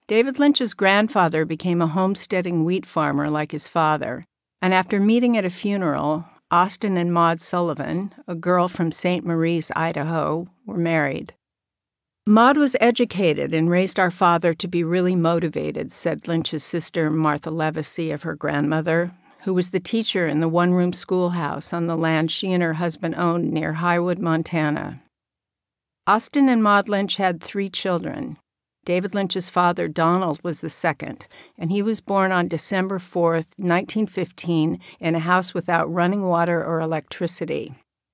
David Lynch's grandfather became a homesteading wheat farmer like his father, and after meeting at a funeral, Austin and Maud Sullivan, a girl from St. Maries, Idaho, were married. Maud was educated and raised our father to be really motivated, said Lynch's sister Martha Levesey of her grandmother, who was the teacher in the one-room schoolhouse on the land she and her husband owned near Highwood, Montana. Austin and Maud Lynch had 3 children. David Lynch's father, Donald, was the second, and he was born on December 4th, 1915, in a house without running water or electricity.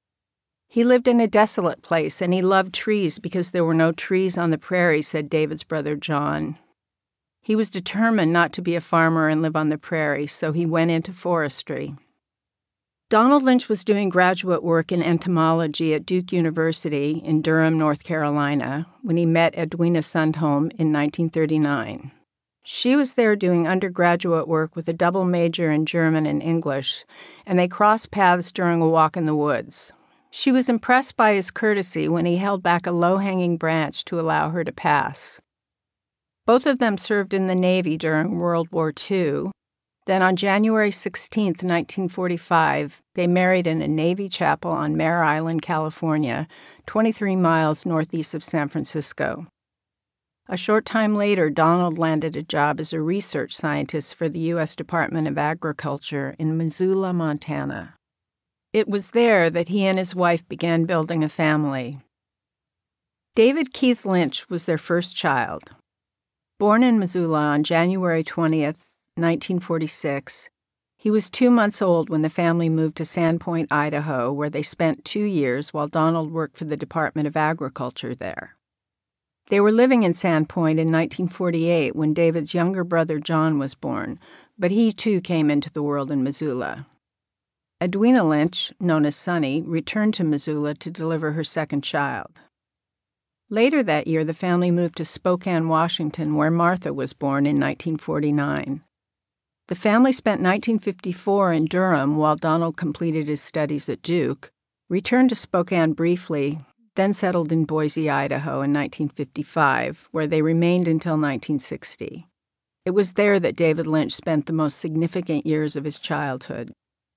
He lived in a desolate place, and he loved trees because there were no trees on the prairie, said David's brother John. He was determined not to be a farmer and live on the prairie, so he went into forestry. Donald Lynch was doing graduate work in entomology at Duke University in Durham, North Carolina, when he met Edwina Sundholm in 1939. She was there doing undergraduate work with a double major in German and English, and they crossed paths during a walk in the woods. She was impressed by his courtesy when he held back a low-hanging branch to allow her to pass. Both of them served in the Navy during World War II. Then on January 16, 1945, they married in a Navy chapel on Mare Island, California, 23 miles northeast of San Francisco. A short time later, Donald landed a job as a research scientist for the U.S. Department of Agriculture in Missoula, Montana. It was there that he and his wife began building a family. David Keith Lynch was their first child. Born in Missoula on January 20th, 1946, he was 2 months old when the family moved to Sandpoint, Idaho, where they spent 2 years while Donald worked for the Department of Agriculture there. They were living in Sandpoint in 1948 when David's younger brother John was born, but he too came into the world in Missoula. Edwina Lynch, known as Sunny, returned to Missoula to deliver her second child. Later that year, the family moved to Spokane, Washington, where Martha was born in 1949. The family spent 1954 in Durham while Donald completed his studies at Duke, returned to Spokane briefly, then settled in Boise, Idaho in 1955, where they remained until 1960. It was there that David Lynch spent the most significant years of his childhood.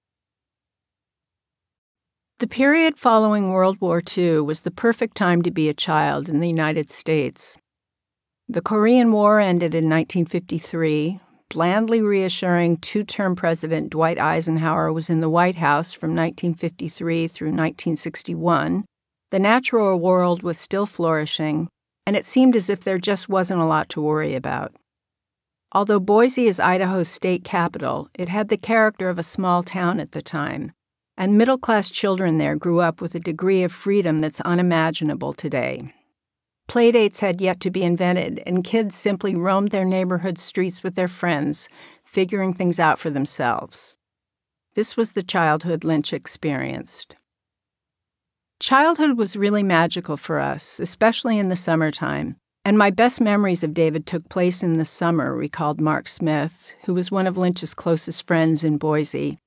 The period following World War II was the perfect time to be a child in the United States. The Korean War ended in 1953. Blandly reassuring 2-term President Dwight Eisenhower was in the White House from 1953 through 1961. The natural world was still flourishing, and it seemed as if there just wasn't a lot to worry about. Although Boise is Idaho's state capital, it had the character of a small town at the time, and middle-class children there grew up with a degree of freedom that's unimaginable today. Playdates had yet to be invented, and kids simply roamed their neighborhood streets with their friends, figuring things out for themselves. This was the childhood Lynch experienced. Childhood was really magical for us, especially in the summertime, and my best memories of David took place in the summer, recalled Mark Smith, who was one of Lynch's closest friends in Boise.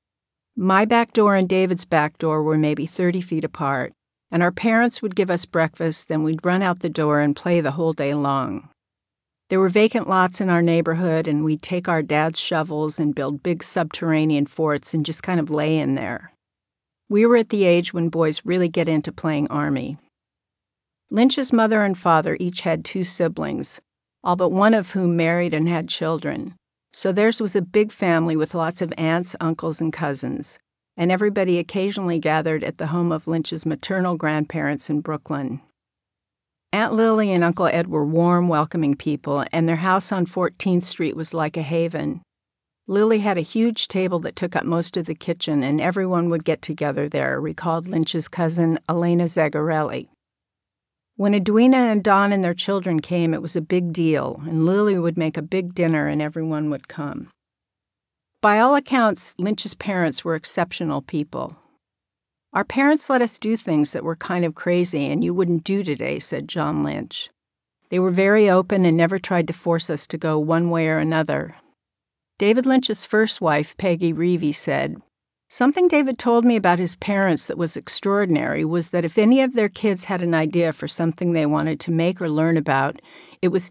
My back door and David's back door were maybe 30 feet apart, and our parents would give us breakfast, then we'd run out the door and play the whole day long. There were vacant lots in our neighborhood, and we'd take our dad's shovels and build big subterranean forts and just kind of lay in there. We were at the age when boys really get into playing Army. Lynch's mother and father each had 2 siblings, all but one of whom married and had children, so theirs was a big family with lots of aunts, uncles, and cousins, and everybody occasionally gathered at the home of Lynch's maternal grandparents in Brooklyn. Aunt Lily and Uncle Ed were warm, welcoming people, and their house on 14th Street was like a haven. Lily had a huge table that took up most of the kitchen, and everyone would get together there, recalled Lynch's cousin Elena Zagarelli. When Edwina and Don and their children came, it was a big deal, and Lily would make a big dinner and everyone would come. By all accounts, Lynch's parents were exceptional people. Our parents let us do things that were kind of crazy and you wouldn't do today, said John Lynch. They were very open and never tried to force us to go one way or another. David Lynch's first wife, Peggy Reevy, said, "Something David told me about his parents that was extraordinary was that if any of their kids had an idea for something they wanted to make or learn about, it was